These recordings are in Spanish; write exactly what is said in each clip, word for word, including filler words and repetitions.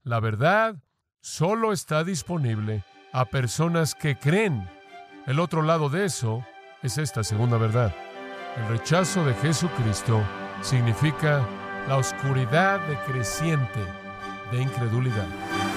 La verdad solo está disponible a personas que creen. El otro lado de eso es esta segunda verdad. El rechazo de Jesucristo significa la oscuridad decreciente de incredulidad.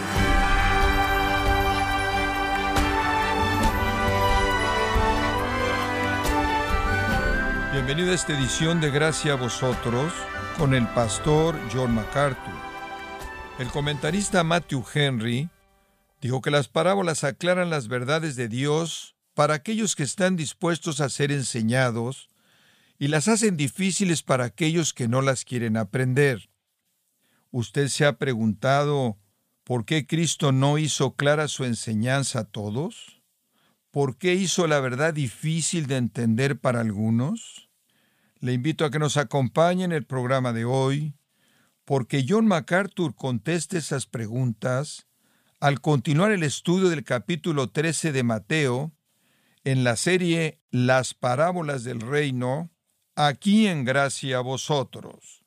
Bienvenido a esta edición de Gracia a vosotros con el pastor John MacArthur. El comentarista Matthew Henry dijo que las parábolas aclaran las verdades de Dios para aquellos que están dispuestos a ser enseñados y las hacen difíciles para aquellos que no las quieren aprender. ¿Usted se ha preguntado por qué Cristo no hizo clara su enseñanza a todos? ¿Por qué hizo la verdad difícil de entender para algunos? Le invito a que nos acompañe en el programa de hoy, porque John MacArthur contesta esas preguntas al continuar el estudio del capítulo trece de Mateo en la serie Las Parábolas del Reino, aquí en Gracia a vosotros.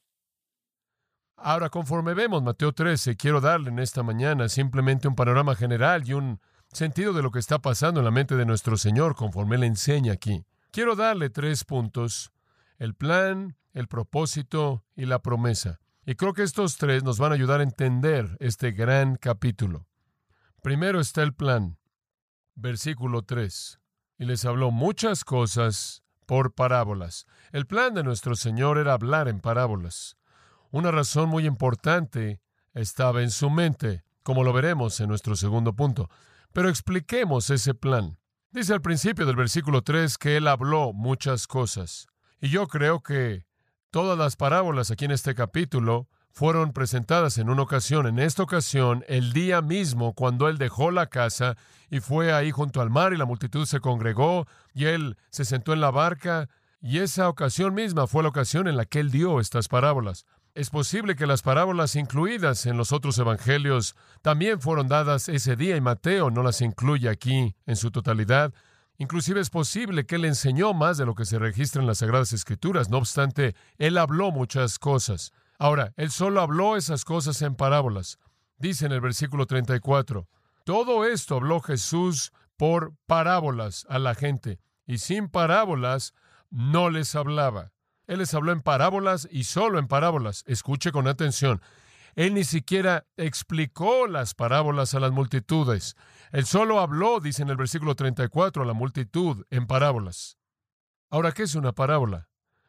Ahora, conforme vemos Mateo trece, quiero darle en esta mañana simplemente un panorama general y un sentido de lo que está pasando en la mente de nuestro Señor conforme Él enseña aquí. Quiero darle tres puntos: el plan, el propósito y la promesa. Y creo que estos tres nos van a ayudar a entender este gran capítulo. Primero está el plan. Versículo tres. Y les habló muchas cosas por parábolas. El plan de nuestro Señor era hablar en parábolas. Una razón muy importante estaba en su mente, como lo veremos en nuestro segundo punto. Pero expliquemos ese plan. Dice al principio del versículo tres que Él habló muchas cosas. Y yo creo que todas las parábolas aquí en este capítulo fueron presentadas en una ocasión. En esta ocasión, el día mismo cuando Él dejó la casa y fue ahí junto al mar y la multitud se congregó y Él se sentó en la barca, y esa ocasión misma fue la ocasión en la que Él dio estas parábolas. Es posible que las parábolas incluidas en los otros evangelios también fueron dadas ese día y Mateo no las incluye aquí en su totalidad. Inclusive es posible que Él enseñó más de lo que se registra en las Sagradas Escrituras. No obstante, Él habló muchas cosas. Ahora, Él solo habló esas cosas en parábolas. Dice en el versículo treinta y cuatro, todo esto habló Jesús por parábolas a la gente, y sin parábolas no les hablaba. Él les habló en parábolas y solo en parábolas. Escuche con atención. Él ni siquiera explicó las parábolas a las multitudes. Él solo habló, dice en el versículo treinta y cuatro, a la multitud en parábolas. Ahora, ¿qué es una parábola?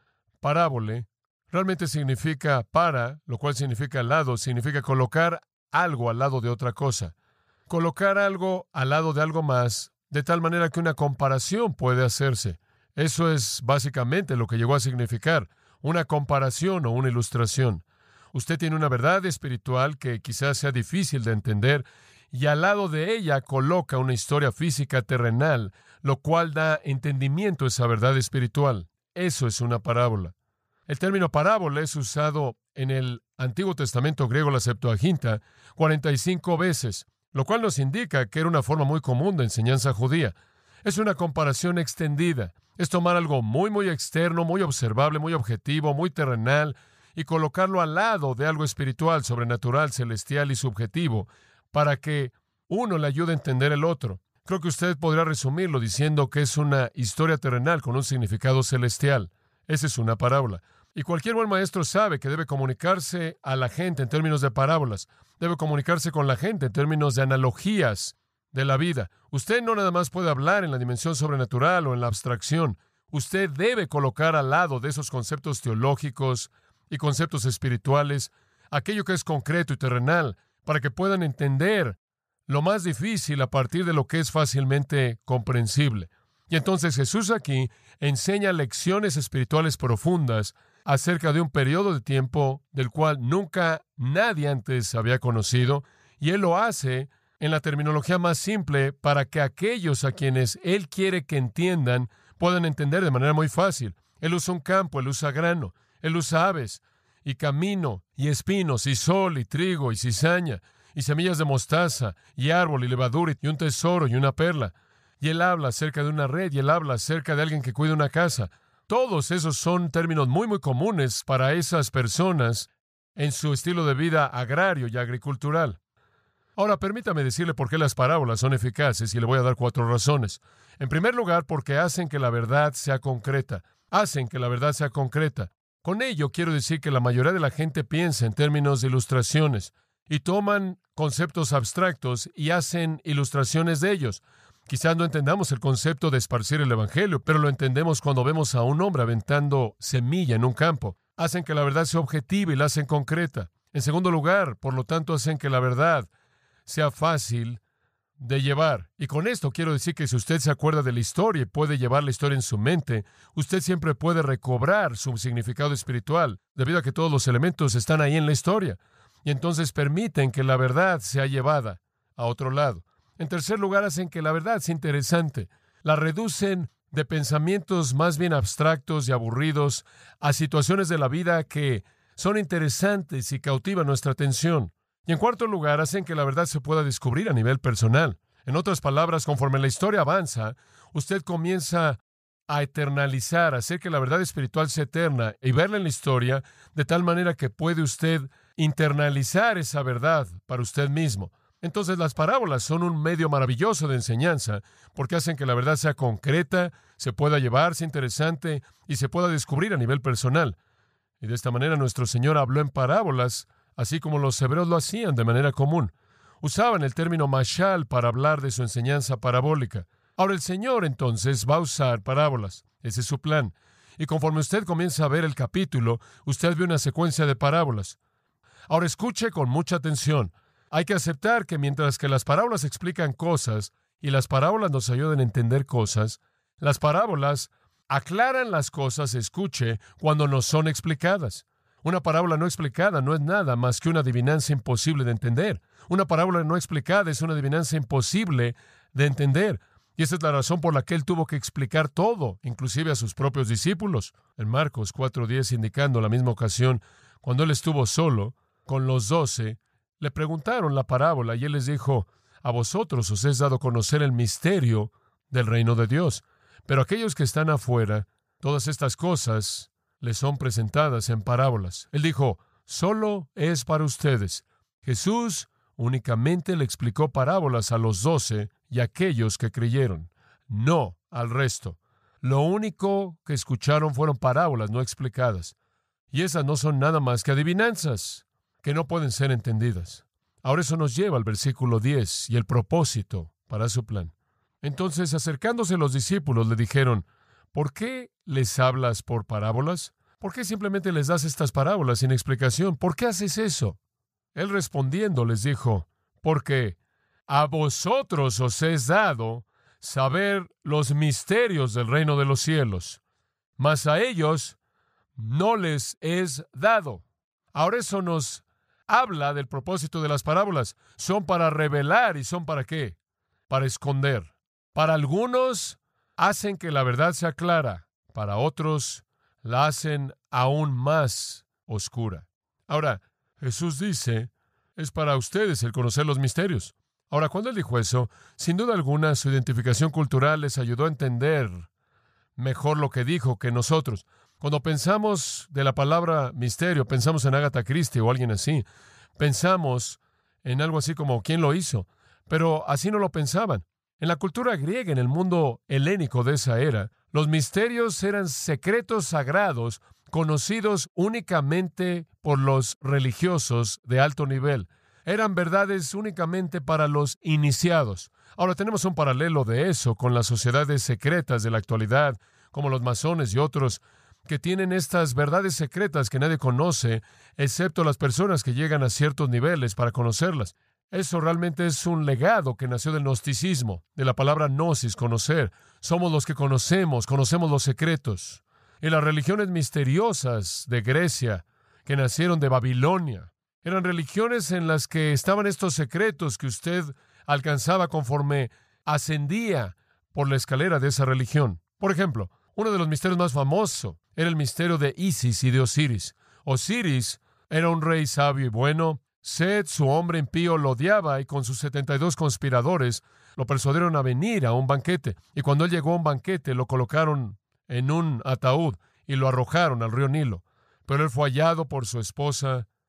Parábole realmente significa para, lo cual significa al lado, significa colocar algo al lado de otra cosa. Colocar algo al lado de algo más, de tal manera que una comparación puede hacerse. Eso es básicamente lo que llegó a significar, una comparación o una ilustración. Usted tiene una verdad espiritual que quizás sea difícil de entender y al lado de ella coloca una historia física terrenal, lo cual da entendimiento a esa verdad espiritual. Eso es una parábola. El término parábola es usado en el Antiguo Testamento griego, la Septuaginta, cuarenta y cinco veces, lo cual nos indica que era una forma muy común de enseñanza judía. Es una comparación extendida. Es tomar algo muy, muy externo, muy observable, muy objetivo, muy terrenal, y colocarlo al lado de algo espiritual, sobrenatural, celestial y subjetivo, para que uno le ayude a entender el otro. Creo que usted podría resumirlo diciendo que es una historia terrenal con un significado celestial. Esa es una parábola. Y cualquier buen maestro sabe que debe comunicarse a la gente en términos de parábolas. Debe comunicarse con la gente en términos de analogías de la vida. Usted no nada más puede hablar en la dimensión sobrenatural o en la abstracción. Usted debe colocar al lado de esos conceptos teológicos y conceptos espirituales aquello que es concreto y terrenal, para que puedan entender lo más difícil a partir de lo que es fácilmente comprensible. Y entonces Jesús aquí enseña lecciones espirituales profundas acerca de un periodo de tiempo del cual nunca nadie antes había conocido, y Él lo hace en la terminología más simple para que aquellos a quienes Él quiere que entiendan puedan entender de manera muy fácil. Él usa un campo, Él usa grano, Él usa aves, y camino, y espinos, y sol, y trigo, y cizaña, y semillas de mostaza, y árbol, y levadura, y un tesoro, y una perla. Y Él habla acerca de una red, y Él habla acerca de alguien que cuida una casa. Todos esos son términos muy, muy comunes para esas personas en su estilo de vida agrario y agricultural. Ahora, permítame decirle por qué las parábolas son eficaces y le voy a dar cuatro razones. En primer lugar, porque hacen que la verdad sea concreta. Hacen que la verdad sea concreta. Con ello quiero decir que la mayoría de la gente piensa en términos de ilustraciones y toman conceptos abstractos y hacen ilustraciones de ellos. Quizás no entendamos el concepto de esparcir el Evangelio, pero lo entendemos cuando vemos a un hombre aventando semilla en un campo. Hacen que la verdad sea objetiva y la hacen concreta. En segundo lugar, por lo tanto, hacen que la verdad sea fácil de llevar. Y con esto quiero decir que si usted se acuerda de la historia y puede llevar la historia en su mente, usted siempre puede recobrar su significado espiritual, debido a que todos los elementos están ahí en la historia. Y entonces permiten que la verdad sea llevada a otro lado. En tercer lugar, hacen que la verdad sea interesante. La reducen de pensamientos más bien abstractos y aburridos a situaciones de la vida que son interesantes y cautivan nuestra atención. Y en cuarto lugar, hacen que la verdad se pueda descubrir a nivel personal. En otras palabras, conforme la historia avanza, usted comienza a eternalizar, a hacer que la verdad espiritual sea eterna y verla en la historia de tal manera que puede usted internalizar esa verdad para usted mismo. Entonces, las parábolas son un medio maravilloso de enseñanza porque hacen que la verdad sea concreta, se pueda llevar, sea interesante y se pueda descubrir a nivel personal. Y de esta manera nuestro Señor habló en parábolas, así como los hebreos lo hacían de manera común. Usaban el término mashal para hablar de su enseñanza parabólica. Ahora el Señor entonces va a usar parábolas. Ese es su plan. Y conforme usted comienza a ver el capítulo, usted ve una secuencia de parábolas. Ahora escuche con mucha atención. Hay que aceptar que mientras que las parábolas explican cosas y las parábolas nos ayudan a entender cosas, las parábolas aclaran las cosas, escuche, cuando no son explicadas. Una parábola no explicada no es nada más que una adivinanza imposible de entender. Una parábola no explicada es una adivinanza imposible de entender. Y esa es la razón por la que él tuvo que explicar todo, inclusive a sus propios discípulos. En Marcos cuatro diez, indicando la misma ocasión, cuando él estuvo solo con los doce, le preguntaron la parábola y él les dijo, a vosotros os es dado conocer el misterio del reino de Dios, pero aquellos que están afuera, todas estas cosas les son presentadas en parábolas. Él dijo, solo es para ustedes. Jesús únicamente le explicó parábolas a los doce y a aquellos que creyeron, no al resto. Lo único que escucharon fueron parábolas no explicadas. Y esas no son nada más que adivinanzas que no pueden ser entendidas. Ahora eso nos lleva al versículo diez y el propósito para su plan. Entonces, acercándose los discípulos, le dijeron, ¿por qué les hablas por parábolas? ¿Por qué simplemente les das estas parábolas sin explicación? ¿Por qué haces eso? Él respondiendo les dijo, porque a vosotros os es dado saber los misterios del reino de los cielos, mas a ellos no les es dado. Ahora eso nos habla del propósito de las parábolas. Son para revelar y son para ¿qué? Para esconder. Para algunos hacen que la verdad sea clara, para otros la hacen aún más oscura. Ahora, Jesús dice, es para ustedes el conocer los misterios. Ahora, cuando él dijo eso, sin duda alguna su identificación cultural les ayudó a entender mejor lo que dijo que nosotros. Cuando pensamos de la palabra misterio, pensamos en Agatha Christie o alguien así. Pensamos en algo así como ¿quién lo hizo? Pero así no lo pensaban. En la cultura griega, en el mundo helénico de esa era, los misterios eran secretos sagrados conocidos únicamente por los religiosos de alto nivel. Eran verdades únicamente para los iniciados. Ahora tenemos un paralelo de eso con las sociedades secretas de la actualidad, como los masones y otros, que tienen estas verdades secretas que nadie conoce, excepto las personas que llegan a ciertos niveles para conocerlas. Eso realmente es un legado que nació del gnosticismo, de la palabra gnosis, conocer. Somos los que conocemos, conocemos los secretos. Y las religiones misteriosas de Grecia, que nacieron de Babilonia, eran religiones en las que estaban estos secretos que usted alcanzaba conforme ascendía por la escalera de esa religión. Por ejemplo, uno de los misterios más famosos era el misterio de Isis y de Osiris. Osiris era un rey sabio y bueno. Set, su hombre impío, lo odiaba y con sus setenta y dos conspiradores lo persuadieron a venir a un banquete. Y cuando él llegó a un banquete, lo colocaron en un ataúd y lo arrojaron al río Nilo. Pero él fue hallado por su esposa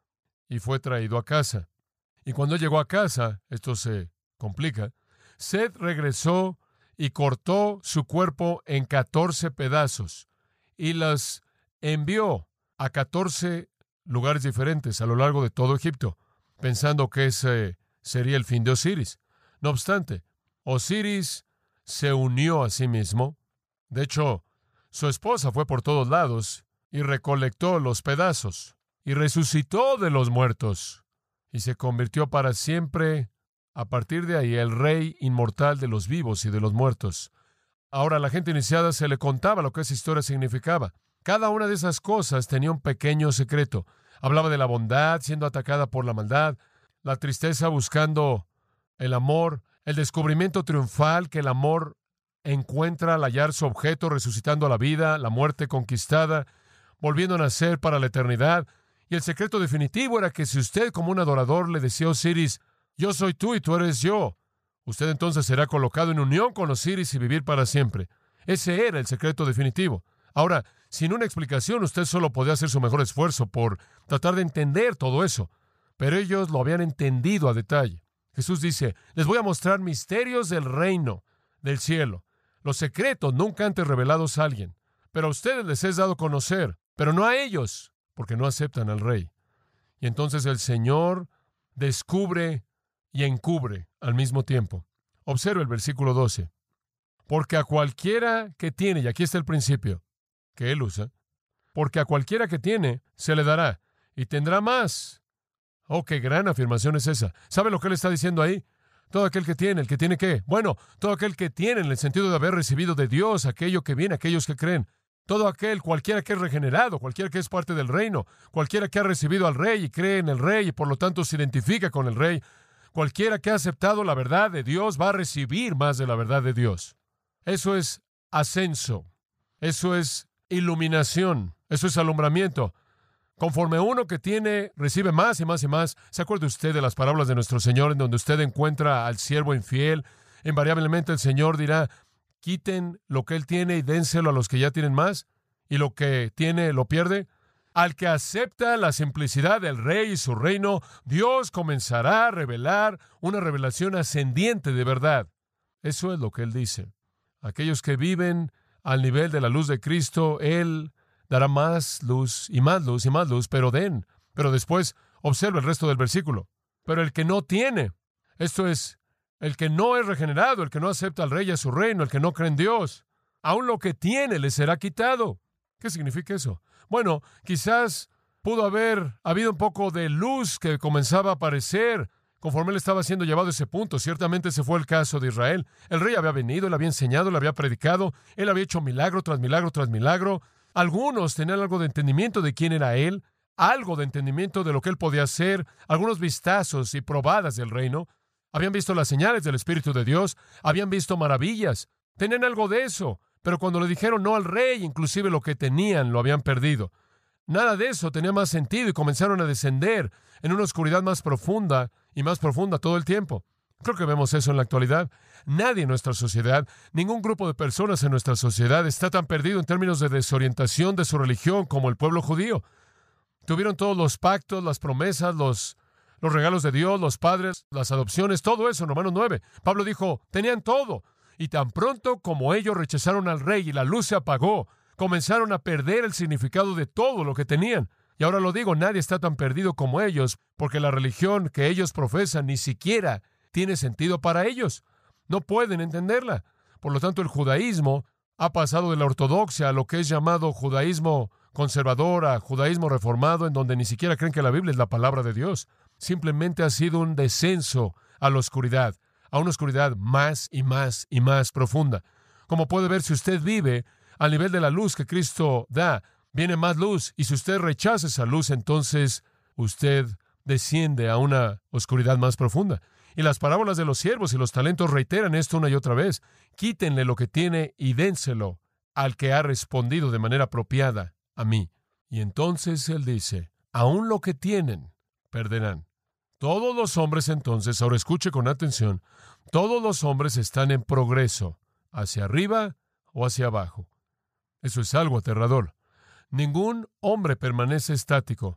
y fue traído a casa. Y cuando llegó a casa, esto se complica, Seth regresó y cortó su cuerpo en catorce pedazos y los envió a catorce lugares diferentes a lo largo de todo Egipto, pensando que ese sería el fin de Osiris. No obstante, Osiris se unió a sí mismo. De hecho, su esposa fue por todos lados y recolectó los pedazos y resucitó de los muertos y se convirtió para siempre, a partir de ahí, el rey inmortal de los vivos y de los muertos. Ahora, a la gente iniciada se le contaba lo que esa historia significaba. Cada una de esas cosas tenía un pequeño secreto. Hablaba de la bondad siendo atacada por la maldad, la tristeza buscando el amor, el descubrimiento triunfal que el amor encuentra al hallar su objeto, resucitando a la vida, la muerte conquistada, volviendo a nacer para la eternidad. Y el secreto definitivo era que si usted, como un adorador, le decía a Osiris, yo soy tú y tú eres yo, usted entonces será colocado en unión con Osiris y vivir para siempre. Ese era el secreto definitivo. Ahora, sin una explicación, usted solo podía hacer su mejor esfuerzo por tratar de entender todo eso. Pero ellos lo habían entendido a detalle. Jesús dice, les voy a mostrar misterios del reino del cielo, los secretos nunca antes revelados a alguien. Pero a ustedes les es dado conocer, pero no a ellos, porque no aceptan al Rey. Y entonces el Señor descubre y encubre al mismo tiempo. Observe el versículo doce. Porque a cualquiera que tiene, y aquí está el principio que Él usa, porque a cualquiera que tiene se le dará y tendrá más. Oh, qué gran afirmación es esa. ¿Sabe lo que Él está diciendo ahí? Todo aquel que tiene, ¿el que tiene qué? Bueno, todo aquel que tiene en el sentido de haber recibido de Dios aquello que viene, aquellos que creen. Todo aquel, cualquiera que es regenerado, cualquiera que es parte del reino, cualquiera que ha recibido al Rey y cree en el Rey y por lo tanto se identifica con el Rey, cualquiera que ha aceptado la verdad de Dios va a recibir más de la verdad de Dios. Eso es ascenso, eso es iluminación, eso es alumbramiento. Conforme uno que tiene, recibe más y más y más. ¿Se acuerda usted de las parábolas de nuestro Señor en donde usted encuentra al siervo infiel? Invariablemente el Señor dirá, quiten lo que él tiene y dénselo a los que ya tienen más, y lo que tiene lo pierde. Al que acepta la simplicidad del Rey y su reino, Dios comenzará a revelar una revelación ascendiente de verdad. Eso es lo que Él dice. Aquellos que viven al nivel de la luz de Cristo, Él dará más luz y más luz y más luz, pero den. Pero después, observa el resto del versículo. Pero el que no tiene, esto es, el que no es regenerado, el que no acepta al Rey y a su reino, el que no cree en Dios, aún lo que tiene le será quitado. ¿Qué significa eso? Bueno, quizás pudo haber habido un poco de luz que comenzaba a aparecer conforme él estaba siendo llevado a ese punto. Ciertamente ese fue el caso de Israel. El Rey había venido, él había enseñado, él había predicado, él había hecho milagro tras milagro tras milagro. Algunos tenían algo de entendimiento de quién era él, algo de entendimiento de lo que él podía hacer, algunos vistazos y probadas del reino. Habían visto las señales del Espíritu de Dios, habían visto maravillas, tenían algo de eso, pero cuando le dijeron no al Rey, inclusive lo que tenían lo habían perdido. Nada de eso tenía más sentido y comenzaron a descender en una oscuridad más profunda y más profunda todo el tiempo. Creo que vemos eso en la actualidad. Nadie en nuestra sociedad, ningún grupo de personas en nuestra sociedad está tan perdido en términos de desorientación de su religión como el pueblo judío. Tuvieron todos los pactos, las promesas, los, los regalos de Dios, los padres, las adopciones, todo eso en Romanos nueve. Pablo dijo, tenían todo. Y tan pronto como ellos rechazaron al Rey y la luz se apagó, comenzaron a perder el significado de todo lo que tenían. Y ahora lo digo, nadie está tan perdido como ellos, porque la religión que ellos profesan ni siquiera tiene sentido para ellos. No pueden entenderla. Por lo tanto, el judaísmo ha pasado de la ortodoxia a lo que es llamado judaísmo conservador, a judaísmo reformado, en donde ni siquiera creen que la Biblia es la palabra de Dios. Simplemente ha sido un descenso a la oscuridad, a una oscuridad más y más y más profunda. Como puede ver, si usted vive al nivel de la luz que Cristo da, viene más luz, y si usted rechaza esa luz, entonces usted desciende a una oscuridad más profunda. Y las parábolas de los siervos y los talentos reiteran esto una y otra vez. Quítenle lo que tiene y dénselo al que ha respondido de manera apropiada a mí. Y entonces Él dice, aún lo que tienen, perderán. Todos los hombres entonces, ahora escuche con atención, todos los hombres están en progreso, hacia arriba o hacia abajo. Eso es algo aterrador. Ningún hombre permanece estático.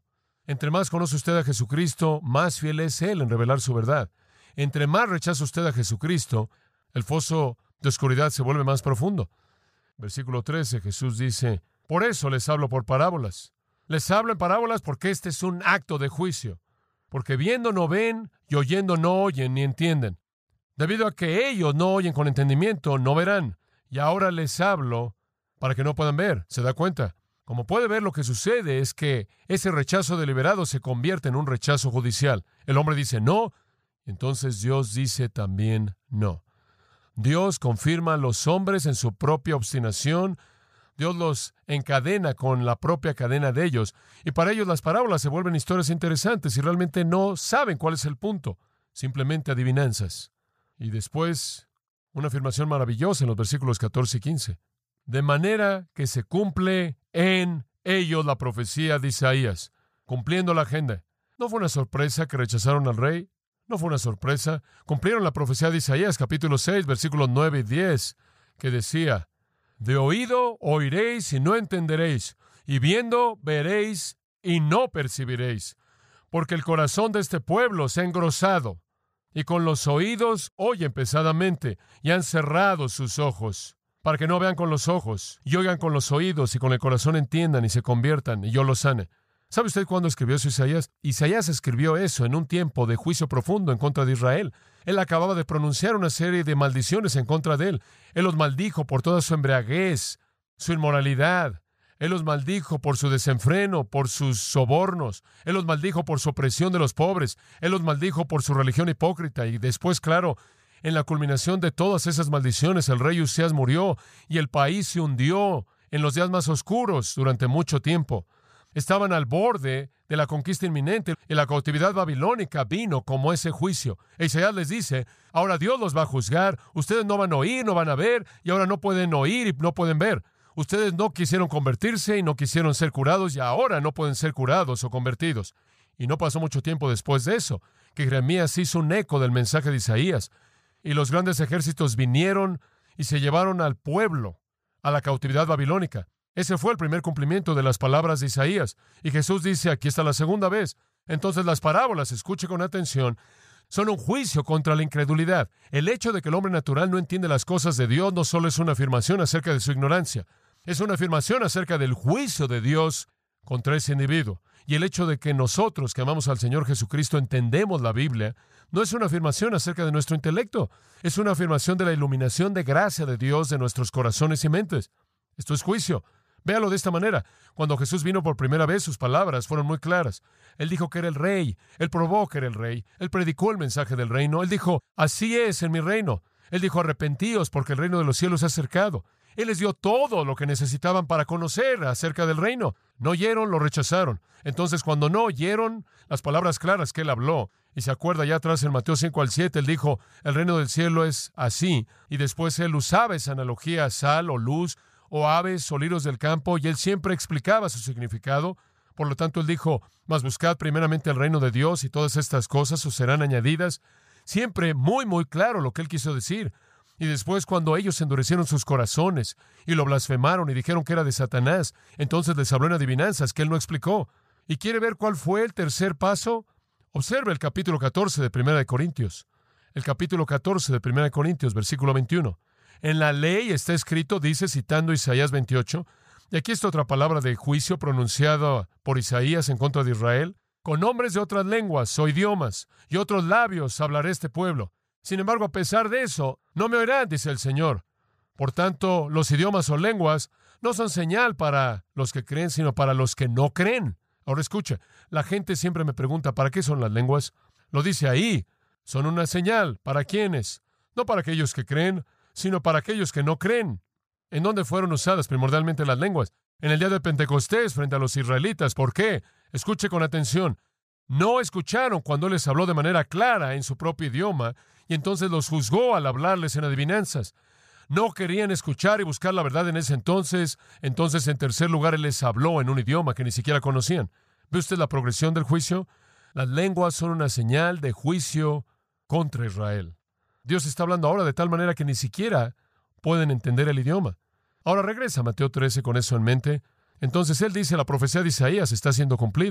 Entre más conoce usted a Jesucristo, más fiel es Él en revelar su verdad. Entre más rechaza usted a Jesucristo, el foso de oscuridad se vuelve más profundo. Versículo trece, Jesús dice, por eso les hablo por parábolas. Les hablo en parábolas porque este es un acto de juicio. Porque viendo no ven y oyendo no oyen ni entienden. Debido a que ellos no oyen con entendimiento, no verán. Y ahora les hablo para que no puedan ver. ¿Se da cuenta? Como puede ver, lo que sucede es que ese rechazo deliberado se convierte en un rechazo judicial. El hombre dice no, entonces Dios dice también no. Dios confirma a los hombres en su propia obstinación. Dios los encadena con la propia cadena de ellos. Y para ellos las parábolas se vuelven historias interesantes y realmente no saben cuál es el punto. Simplemente adivinanzas. Y después, una afirmación maravillosa en los versículos catorce y quince. De manera que se cumple en ellos la profecía de Isaías, cumpliendo la agenda. ¿No fue una sorpresa que rechazaron al rey? No fue una sorpresa. Cumplieron la profecía de Isaías, capítulo seis, versículos nueve y diez, que decía, de oído oiréis y no entenderéis, y viendo veréis y no percibiréis, porque el corazón de este pueblo se ha engrosado, y con los oídos oyen pesadamente, y han cerrado sus ojos, para que no vean con los ojos, y oigan con los oídos, y con el corazón entiendan y se conviertan, y yo los sane. ¿Sabe usted cuándo escribió eso Isaías? Isaías escribió eso en un tiempo de juicio profundo en contra de Israel. Él acababa de pronunciar una serie de maldiciones en contra de él. Él los maldijo por toda su embriaguez, su inmoralidad. Él los maldijo por su desenfreno, por sus sobornos. Él los maldijo por su opresión de los pobres. Él los maldijo por su religión hipócrita. Y después, claro, en la culminación de todas esas maldiciones, el rey Usías murió y el país se hundió en los días más oscuros durante mucho tiempo. Estaban al borde de la conquista inminente y la cautividad babilónica vino como ese juicio. E Isaías les dice, ahora Dios los va a juzgar, ustedes no van a oír, no van a ver, y ahora no pueden oír y no pueden ver. Ustedes no quisieron convertirse y no quisieron ser curados y ahora no pueden ser curados o convertidos. Y no pasó mucho tiempo después de eso, que Jeremías hizo un eco del mensaje de Isaías. Y los grandes ejércitos vinieron y se llevaron al pueblo a la cautividad babilónica. Ese fue el primer cumplimiento de las palabras de Isaías. Y Jesús dice, aquí está la segunda vez. Entonces las parábolas, escuche con atención, son un juicio contra la incredulidad. El hecho de que el hombre natural no entiende las cosas de Dios no solo es una afirmación acerca de su ignorancia, es una afirmación acerca del juicio de Dios contra ese individuo. Y el hecho de que nosotros, que amamos al Señor Jesucristo, entendemos la Biblia, no es una afirmación acerca de nuestro intelecto, es una afirmación de la iluminación de gracia de Dios de nuestros corazones y mentes. Esto es juicio. Véalo de esta manera. Cuando Jesús vino por primera vez, sus palabras fueron muy claras. Él dijo que era el rey. Él probó que era el rey. Él predicó el mensaje del reino. Él dijo, así es en mi reino. Él dijo, arrepentíos porque el reino de los cielos se ha acercado. Él les dio todo lo que necesitaban para conocer acerca del reino. No oyeron, lo rechazaron. Entonces, cuando no oyeron las palabras claras que Él habló, y se acuerda ya atrás en Mateo cinco al siete, Él dijo, el reino del cielo es así. Y después Él usaba esa analogía, sal o luz, o aves o lirios del campo, y Él siempre explicaba su significado. Por lo tanto, Él dijo, mas buscad primeramente el reino de Dios, y todas estas cosas os serán añadidas. Siempre muy, muy claro lo que Él quiso decir. Y después, cuando ellos endurecieron sus corazones y lo blasfemaron y dijeron que era de Satanás, entonces les habló en adivinanzas que Él no explicó. ¿Y quiere ver cuál fue el tercer paso? Observe el capítulo catorce de Primera de Corintios. El capítulo catorce de Primera de Corintios, versículo veintiuno. En la ley está escrito, dice, citando Isaías veintiocho, y aquí está otra palabra de juicio pronunciada por Isaías en contra de Israel, con hombres de otras lenguas o idiomas y otros labios hablaré este pueblo. Sin embargo, a pesar de eso, no me oirán, dice el Señor. Por tanto, los idiomas o lenguas no son señal para los que creen, sino para los que no creen. Ahora escucha, la gente siempre me pregunta, ¿para qué son las lenguas? Lo dice ahí, son una señal. ¿Para quiénes? No para aquellos que creen, sino para aquellos que no creen. ¿En dónde fueron usadas primordialmente las lenguas? En el día de Pentecostés frente a los israelitas. ¿Por qué? Escuche con atención. No escucharon cuando Él les habló de manera clara en su propio idioma, y entonces los juzgó al hablarles en adivinanzas. No querían escuchar y buscar la verdad en ese entonces. Entonces, en tercer lugar, Él les habló en un idioma que ni siquiera conocían. ¿Ve usted la progresión del juicio? Las lenguas son una señal de juicio contra Israel. Dios está hablando ahora de tal manera que ni siquiera pueden entender el idioma. Ahora regresa a Mateo trece con eso en mente. Entonces Él dice, la profecía de Isaías está siendo cumplida.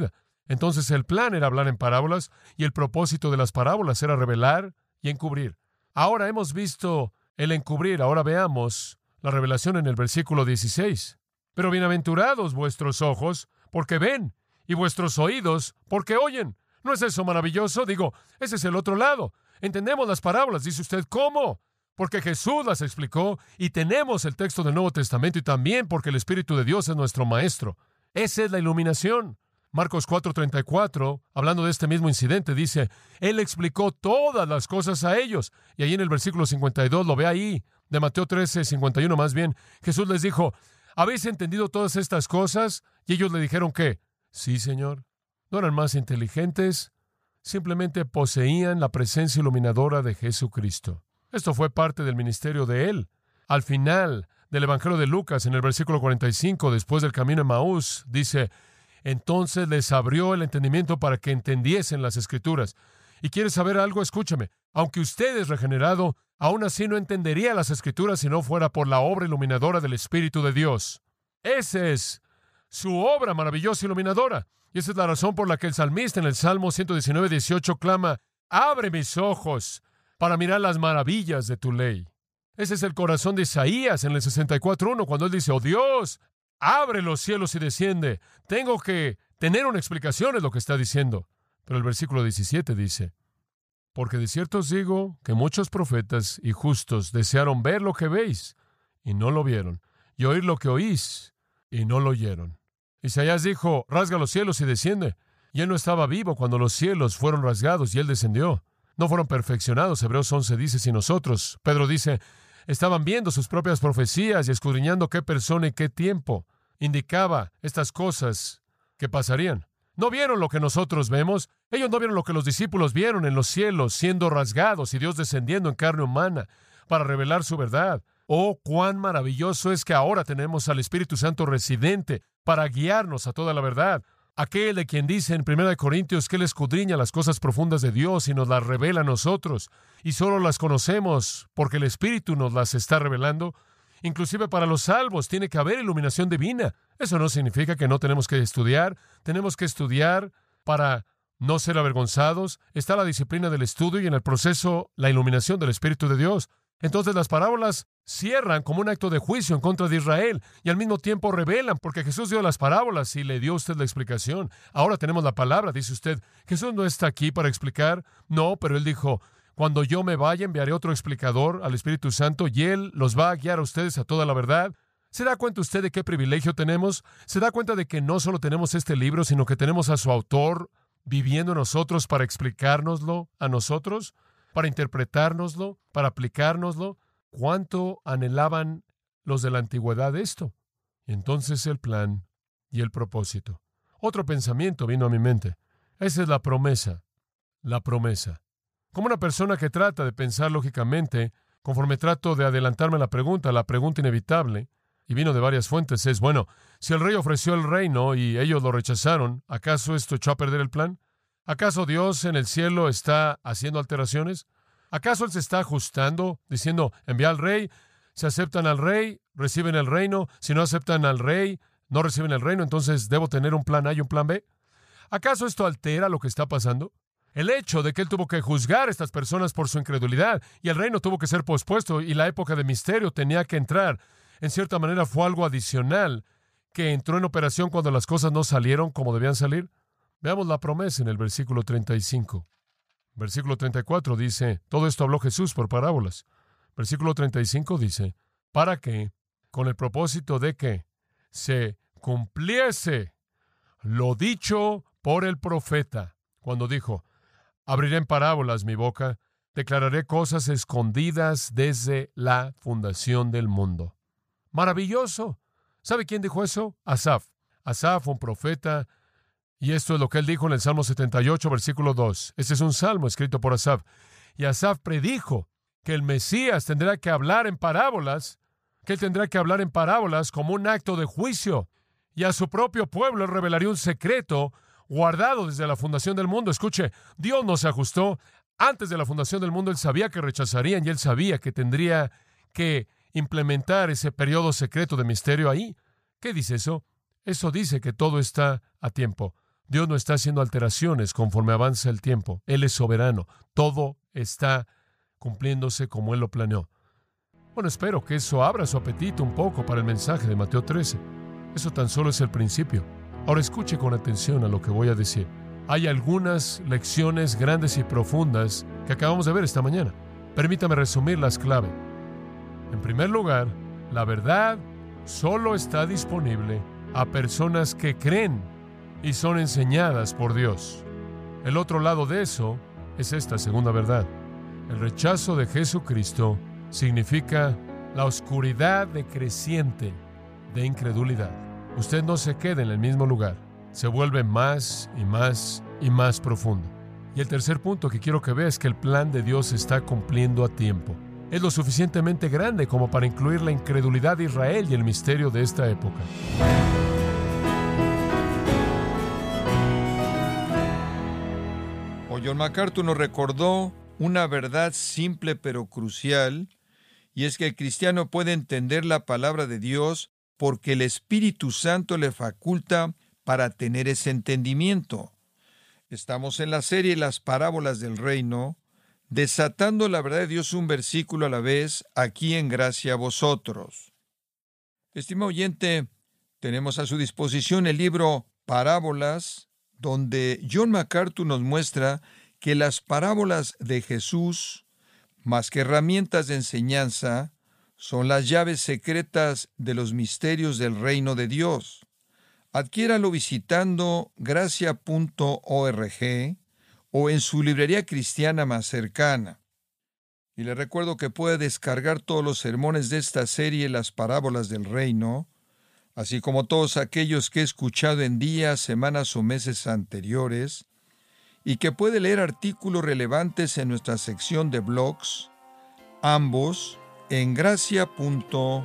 Entonces el plan era hablar en parábolas y el propósito de las parábolas era revelar y encubrir. Ahora hemos visto el encubrir, ahora veamos la revelación en el versículo dieciséis. Pero bienaventurados vuestros ojos, porque ven, y vuestros oídos, porque oyen. ¿No es eso maravilloso? Digo, ese es el otro lado. Entendemos las parábolas. Dice usted, ¿cómo? Porque Jesús las explicó y tenemos el texto del Nuevo Testamento y también porque el Espíritu de Dios es nuestro Maestro. Esa es la iluminación. Marcos cuatro treinta y cuatro, hablando de este mismo incidente, dice, Él explicó todas las cosas a ellos. Y ahí en el versículo cincuenta y dos, lo ve ahí, de Mateo trece cincuenta y uno más bien, Jesús les dijo, ¿habéis entendido todas estas cosas? Y ellos le dijeron que, sí, Señor. No eran más inteligentes, simplemente poseían la presencia iluminadora de Jesucristo. Esto fue parte del ministerio de Él. Al final del Evangelio de Lucas, en el versículo cuarenta y cinco, después del camino de Emaús, dice, entonces les abrió el entendimiento para que entendiesen las Escrituras. ¿Y quieres saber algo? Escúchame. Aunque usted es regenerado, aún así no entendería las Escrituras si no fuera por la obra iluminadora del Espíritu de Dios. Esa es su obra maravillosa iluminadora. Y esa es la razón por la que el salmista en el Salmo ciento diecinueve, dieciocho clama, abre mis ojos para mirar las maravillas de tu ley. Ese es el corazón de Isaías en el sesenta y cuatro uno, cuando él dice, oh Dios, abre los cielos y desciende. Tengo que tener una explicación de lo que está diciendo. Pero el versículo diecisiete dice, porque de cierto os digo que muchos profetas y justos desearon ver lo que veis y no lo vieron, y oír lo que oís y no lo oyeron. Isaías dijo, rasga los cielos y desciende. Y él no estaba vivo cuando los cielos fueron rasgados y él descendió. No fueron perfeccionados, Hebreos once dice, si nosotros. Pedro dice, estaban viendo sus propias profecías y escudriñando qué persona y qué tiempo indicaba estas cosas que pasarían. No vieron lo que nosotros vemos. Ellos no vieron lo que los discípulos vieron en los cielos siendo rasgados y Dios descendiendo en carne humana para revelar su verdad. Oh, cuán maravilloso es que ahora tenemos al Espíritu Santo residente para guiarnos a toda la verdad. Aquel de quien dice en primera de Corintios que Él escudriña las cosas profundas de Dios y nos las revela a nosotros, y solo las conocemos porque el Espíritu nos las está revelando. Inclusive para los salvos tiene que haber iluminación divina. Eso no significa que no tenemos que estudiar. Tenemos que estudiar para no ser avergonzados. Está la disciplina del estudio y en el proceso la iluminación del Espíritu de Dios. Entonces las parábolas cierran como un acto de juicio en contra de Israel y al mismo tiempo revelan, porque Jesús dio las parábolas y le dio a usted la explicación. Ahora tenemos la palabra, dice usted. Jesús no está aquí para explicar. No, pero Él dijo, cuando yo me vaya enviaré otro explicador, al Espíritu Santo, y Él los va a guiar a ustedes a toda la verdad. ¿Se da cuenta usted de qué privilegio tenemos? ¿Se da cuenta de que no solo tenemos este libro, sino que tenemos a su autor viviendo en nosotros para explicárnoslo a nosotros? Para interpretárnoslo, para aplicárnoslo. ¿Cuánto anhelaban los de la antigüedad esto? Entonces el plan y el propósito. Otro pensamiento vino a mi mente. Esa es la promesa. La promesa. Como una persona que trata de pensar lógicamente, conforme trato de adelantarme a la pregunta, la pregunta inevitable, y vino de varias fuentes, es, bueno, si el rey ofreció el reino y ellos lo rechazaron, ¿acaso esto echó a perder el plan? ¿Acaso Dios en el cielo está haciendo alteraciones? ¿Acaso Él se está ajustando, diciendo, envía al rey, si aceptan al rey, reciben el reino, si no aceptan al rey, no reciben el reino, entonces debo tener un plan A y un plan B? ¿Acaso esto altera lo que está pasando? El hecho de que Él tuvo que juzgar a estas personas por su incredulidad y el reino tuvo que ser pospuesto y la época de misterio tenía que entrar, en cierta manera fue algo adicional que entró en operación cuando las cosas no salieron como debían salir. Veamos la promesa en el versículo treinta y cinco. Versículo treinta y cuatro dice, todo esto habló Jesús por parábolas. Versículo treinta y cinco dice, para que, con el propósito de que se cumpliese lo dicho por el profeta, cuando dijo, abriré en parábolas mi boca, declararé cosas escondidas desde la fundación del mundo. Maravilloso. ¿Sabe quién dijo eso? Asaf. Asaf, un profeta. Y esto es lo que él dijo en el Salmo setenta y ocho, versículo dos. Este es un salmo escrito por Asaf. Y Asaf predijo que el Mesías tendrá que hablar en parábolas, que él tendrá que hablar en parábolas como un acto de juicio. Y a su propio pueblo él revelaría un secreto guardado desde la fundación del mundo. Escuche, Dios no se ajustó. Antes de la fundación del mundo él sabía que rechazarían y él sabía que tendría que implementar ese periodo secreto de misterio ahí. ¿Qué dice eso? Eso dice que todo está a tiempo. Dios no está haciendo alteraciones conforme avanza el tiempo. Él es soberano. Todo está cumpliéndose como Él lo planeó. Bueno, espero que eso abra su apetito un poco para el mensaje de Mateo trece. Eso tan solo es el principio. Ahora escuche con atención a lo que voy a decir. Hay algunas lecciones grandes y profundas que acabamos de ver esta mañana. Permítame resumir las claves. En primer lugar, la verdad solo está disponible a personas que creen y son enseñadas por Dios. El otro lado de eso es esta segunda verdad. El rechazo de Jesucristo significa la oscuridad decreciente de incredulidad. Usted no se queda en el mismo lugar. Se vuelve más y más y más profundo. Y el tercer punto que quiero que vea es que el plan de Dios se está cumpliendo a tiempo. Es lo suficientemente grande como para incluir la incredulidad de Israel y el misterio de esta época. John MacArthur nos recordó una verdad simple pero crucial, y es que el cristiano puede entender la palabra de Dios porque el Espíritu Santo le faculta para tener ese entendimiento. Estamos en la serie Las Parábolas del Reino, desatando la verdad de Dios un versículo a la vez, aquí en Gracia a Vosotros. Estimado oyente, tenemos a su disposición el libro Parábolas, donde John MacArthur nos muestra que las parábolas de Jesús, más que herramientas de enseñanza, son las llaves secretas de los misterios del reino de Dios. Adquiéralo visitando gracia punto org o en su librería cristiana más cercana. Y le recuerdo que puede descargar todos los sermones de esta serie, Las Parábolas del Reino, así como todos aquellos que he escuchado en días, semanas o meses anteriores, y que puede leer artículos relevantes en nuestra sección de blogs, ambos en gracia punto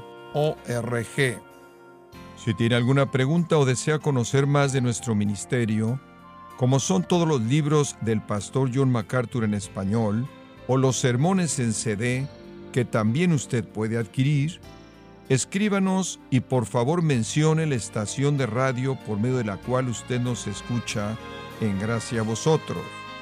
org. Si tiene alguna pregunta o desea conocer más de nuestro ministerio, como son todos los libros del pastor John MacArthur en español, o los sermones en C D, que también usted puede adquirir, escríbanos y por favor mencione la estación de radio por medio de la cual usted nos escucha en Gracia a Vosotros.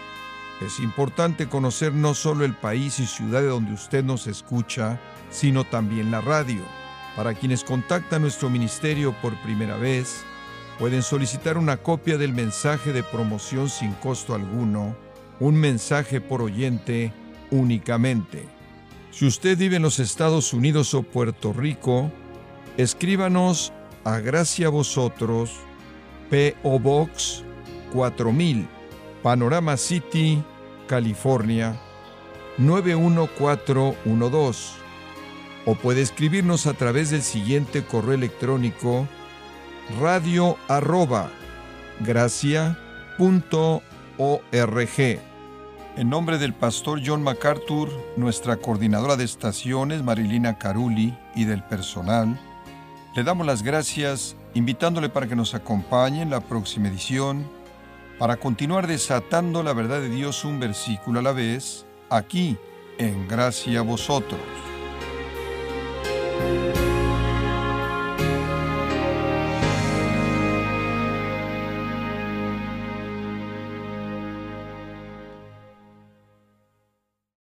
Es importante conocer no solo el país y ciudad de donde usted nos escucha, sino también la radio. Para quienes contactan nuestro ministerio por primera vez, pueden solicitar una copia del mensaje de promoción sin costo alguno, un mensaje por oyente únicamente. Si usted vive en los Estados Unidos o Puerto Rico, escríbanos a Gracia a Vosotros, P O Box cuatro mil, Panorama City, California, nueve uno cuatro uno dos. O puede escribirnos a través del siguiente correo electrónico: radio arroba gracia punto org. En nombre del pastor John MacArthur, nuestra coordinadora de estaciones, Marilina Carulli, y del personal, le damos las gracias, invitándole para que nos acompañe en la próxima edición, para continuar desatando la verdad de Dios un versículo a la vez, aquí en Gracia a Vosotros.